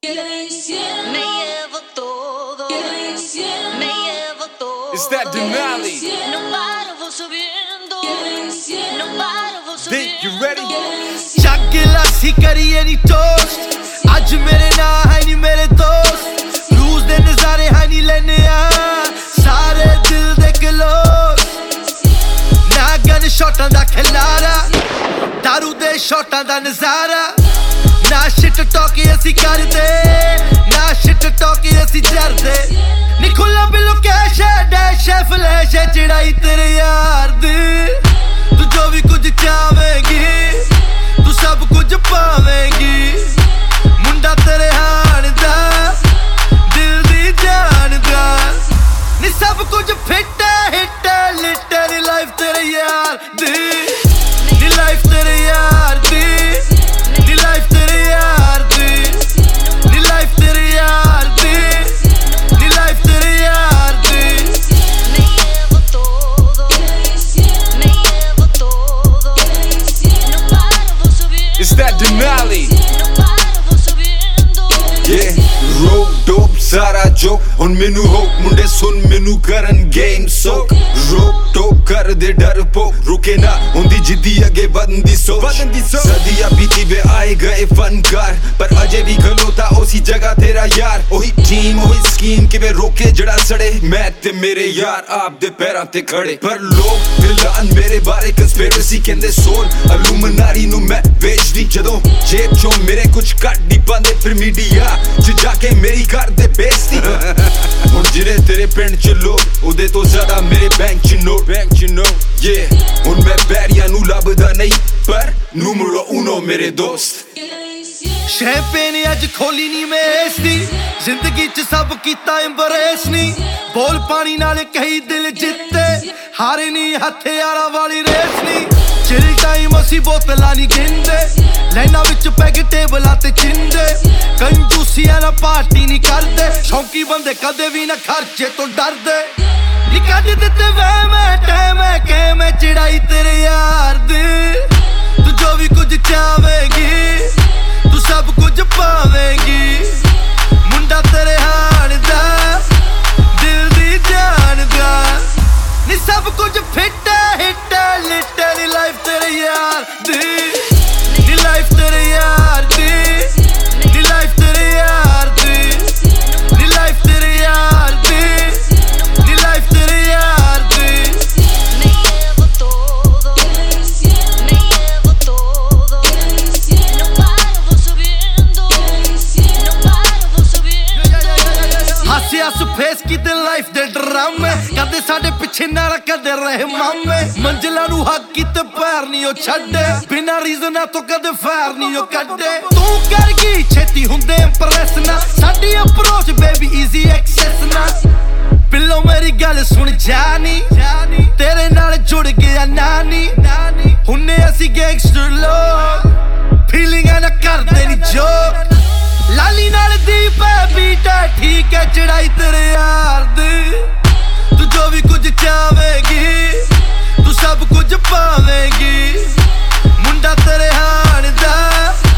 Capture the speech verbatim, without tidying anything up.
It's that Denali. Big, you ready? Chagila sikariye ni toast. Aaj mere na hai ni mere dost. Cruise de nazare hai ni lene aa. Sare dil de close. Na gun shotan da khilara. Daru de shotan da nazara. Na shit talk ਅਸੀਂ ਕਰਦੇ ਨਾ shit talk ਅਸੀਂ ਜਰਦੇ ਨੀ ਖੁੱਲਾ ਬਿਲੋ cash dash flash ਚੜਾਈ ਤੇਰੇ ਯਾਰ ਦੀ ਤੂੰ ਜੋ ਵੀ ਕੁਝ ਚਾਹਵੇਂਗੀ ਤੂੰ ਸਭ ਕੁਝ ਪਾਵੇਂਗੀ ਮੁੰਡਾ ਤੇਰੇ ਹਾਣ ਦਾ ਦਿਲ ਦੀ ਜਾਨ ਦਾ ਨੀ ਸਭ ਕੁਝ ਫਿੱਟ ਹਿੱਟ ਲਿਟਰ ਲਾਈਫ ਤੇਰੇ ਯਾਰ ਦੀ ਨੀ ਲਾਈਫ ਤੇਰੇ ਯਾਰ ਦੀ It's that Denali. Yeah, rope dope सारा joke ਹੁਣ ਮੈਨੂੰ hope ਮੁੰਡੇ ਸੁਣ ਮੈਨੂੰ ਕਰਨ game soak rope dope ਕਰ ਦੇ ਡਰ ਪੋ ਰੁਕੇ ਨਾ ਹੁੰਦੀ ਜਿੱਦੀ ਅੱਗੇ ਵਧਣ ਦੀ ਸੋਚ ਸਦੀਆਂ ਬੀਤੀ ਵੇ ਆਏ ਗਏ ਫਨਕਾਰ ਪਰ ਅਜੇ ਵੀ ਖਲੋਤਾ ਉਸੀ ਜਗ੍ਹਾ ਤੇਰਾ ਯਾਰ ਉਹੀ ਟੀਮ ਉਹੀ ਸਕੀਮ ਕਿਵੇਂ ਰੋਕੇ ਜਿਹੜਾ ਸੜੇ ਮੈਂ ਤੇ ਮੇਰੇ ਯਾਰ ਆਪ ਦੇ ਪੈਰਾਂ ਤੇ ਖੜੇ ਪਰ ਲੋਕ ਫਿਲਹਾਲ ਮੇਰੇ ਬਾਰੇ ਕੰਸਪੀਰੇਸੀ ਕਹਿੰਦੇ ਸੋਨ ਅਲੂਮਨਾਰੀ ਨੂੰ ਮੈਂ ਵੇਚਦੀ ਜਦੋਂ ਜੇਬ ਚੋਂ ਮੇਰੇ ਕੁਝ ਕੱਢ ਨਹੀਂ ਪਾਉਂਦੇ ਫਿਰ ਮੀਡੀਆ ਚ ਜਾ ਕੇ ਮੇਰੀ ਕਰਦੇ ਬੇਇੱਜ਼ਤੀ ਹੁਣ ਜਿਹੜੇ ਤੇਰੇ ਪਿੰਡ ਚ ਲੋਕ ਉਹਦੇ ਤੋਂ ਜ਼ਿਆਦਾ ਮੇਰੇ ਬੈਂਕ ਚ ਨੋਟ ਬੈਂਕ ਚ ਨੋਟ yeah ਹੁਣ ਮੈਂ ਬੈਰੀਆਂ ਨੂੰ ਲੱਭਦਾ ਨਹੀਂ ਪਰ ਨੂਮਰੋ ਉਨੋ ਮੇਰੇ ਦੋਸਤ ਸ਼ੈਂਪੇਨ ਅੱਜ ਖੋਲੀ ਨਹੀਂ ਮੈਂ ਇਸ ਦੀ ਜ਼ਿੰਦਗੀ ਚ ਸਭ ਕੀਤਾ ਐਮਬਰੇਸ ਨਹੀਂ ਬੋਲ ਪਾਣੀ ਨਾਲ ਕਹੀ ਦਿਲ ਜਿੱਤੇ ਹਾਰੇ ਨਹੀਂ ਹਥਿਆਰਾਂ ਵਾਲੀ ਰੇਸ ਨਹੀਂ ਚਿਰ ਟਾਈਮ ਅਸੀਂ ਬੋਤਲਾਂ ਨਹੀਂ ਗਿੰਦੇ ਲਾਈਨਾਂ ਵਿੱਚ ਪੈਗ ਟੇਬਲਾਂ ਤੇ ਚਿੰਦੇ ਕੰਜੂਸੀਆਂ ਨਾਲ ਪਾਰਟੀ ਨਹੀਂ ਕਰਦੇ ਸ਼ੌਂਕੀ ਬੰਦੇ ਕਦੇ ਵੀ ਨਾ ਖਰਚੇ ਤੋਂ ਡਰਦੇ ਨੀ ਕੱਢ ਦਿੱਤੇ ਵਹਿ ਮੈਂ ਟਾਈਮ ਹੈ ਕਿ ਮੈਂ ਚੜਾਈ ਤੇਰੇ ਯਾਰ ਦੀ ਤੂੰ ਜੋ ਵੀ ਕੁਝ ਚਾਹਵੇਂਗੀ ਤੂੰ ਸਭ ਕੁਝ ਪਾਵੇਂਗੀ ਮੁੰਡਾ ਤੇਰੇ ਹਾਣ ਦਾ ਦਿਲ ਦੀ ਜਾਨ ਦਾ ਨੀ ਸਭ ਕੁਝ ਫਿੱਟ ਹਿੱਟ ਲਿਟਰ ਲਾਈਫ ਤੇਰੇ ਯਾਰ ਦੀ ਨੀ ਲਾਈਫ ਤੇਰੇ ਯਾਰ ਦੀ ਨੀ ਲਾਈਫ ਤੇਰੇ ਯਾਰ ਦੀ ਨੀ ਲਾਈਫ ਤੇਰੇ ਯਾਰ ਦੀ ਨੀ ਲਾਈਫ ਤੇਰੇ ਯਾਰ ਦੀ ਹਾਸਿਆਸ ਫੇਸ ਕੀਤੇ ਲਾਈਫ ਦੇ ਡਰਾਮੇ ਕਦੇ ਸਾਡੇ ਪਿੱਛੇ ਨਾਲ ਕਦੇ ਰਹੇ ਮਾਮੇ ਮੰਜ਼ਿਲਾਂ ਨੂੰ ਹੱਕ ਕੀਤੇ ਪੈਰ ਨਹੀਂ ਉਹ ਛੱਡੇ ਬਿਨਾਂ ਰੀਜ਼ਨਾਂ ਤੋਂ ਕਦੇ ਫਾਇਰ ਨਹੀਂ ਉਹ ਕੱਢੇ ਤੂੰ ਕਰ ਗਈ ਛੇਤੀ ਹੁੰਦੇ ਇੰਪ੍ਰੈਸ ਨਾ ਸਾਡੀ ਅਪਰੋਚ ਬੇਬੀ ਈਜ਼ੀ ਐਕਸੈਸ ਨਾ ਬਿੱਲੋ ਮੇਰੀ ਗੱਲ ਸੁਣ ਜਾਨੀ ਤੇਰੇ ਨਾਲ ਜੁੜ ਗਿਆ ਨਾਨੀ ਹੁੰਨੇ ਅਸੀਂ ਗੈਂਗਸਟਰ ਲੋਕ ਫੀਲਿੰਗਾਂ ਨਾ ਕਰਦੇ ਨੀ ਜੋਕ ਲਾਲੀ ਨਾਲ ਦੀਪ ਬੀਟ ਠੀਕ ਹੈ ਚੜਾਈ ਤੇਰੇ ਯਾਰ ਦੀ ਤੂੰ ਜੋ ਵੀ ਕੁਝ ਚਾਹਵੇਂਗੀ ਤੂੰ ਸਭ ਕੁਝ ਪਾਵੇਂਗੀ ਮੁੰਡਾ ਤੇਰੇ ਹਾਣ ਦਾ